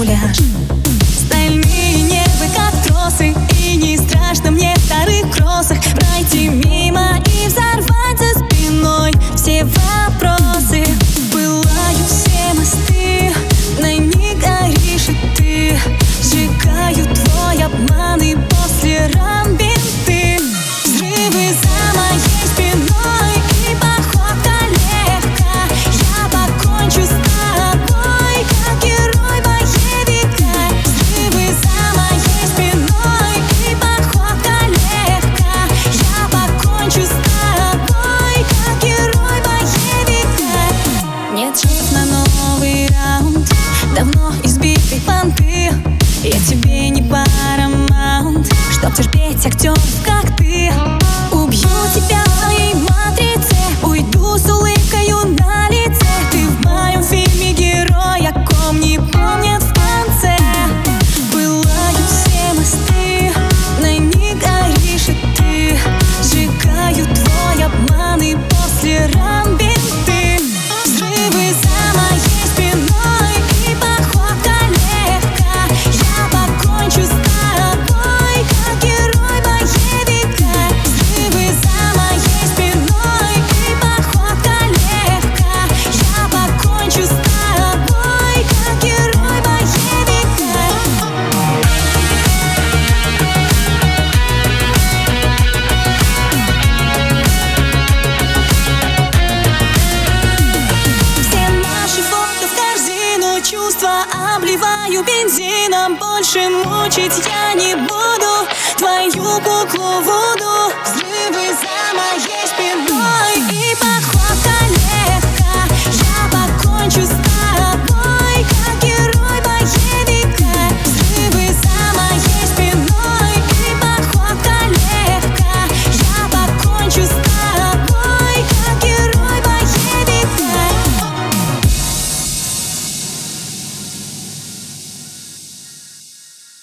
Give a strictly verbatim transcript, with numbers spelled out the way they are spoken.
муляж. Стальные нервы, как тросы, и не страшно мне в старых кроссах пройти мимо и взорвать за спиной все вопросы. Пылают все мосты, на них горишь и ты. Сжигаю твой обман и после ран бинты. Взрывы за моей спиной и походка легка. Я покончу с тобой, как герой боевика. Взрывы за моей спиной и походка легка. Я покончу с тобой, как герой боевика. Нет шансов на новый раунд, давно избитые понты. Я тебе не парамаунт, чтоб терпеть актеров, как ты. Убью тебя в твоей матрице, уйду с улыбкою на лице. Ты в моем фильме герой, о ком не помнят в конце. Пылают все мосты, на них горишь и ты. Сжигаю твой обман и после ран бинты. Взрывы за моей спиной и походка легка. Я покончу с тобой, как герой боевика. Взрывы за моей спиной и походка легка. Я покончу с тобой, как герой боевика. Все наши фото в корзину, чувства обливаю бензином. Больше мучить я не буду твою куклу Вуду. Взрывы за моей спиной.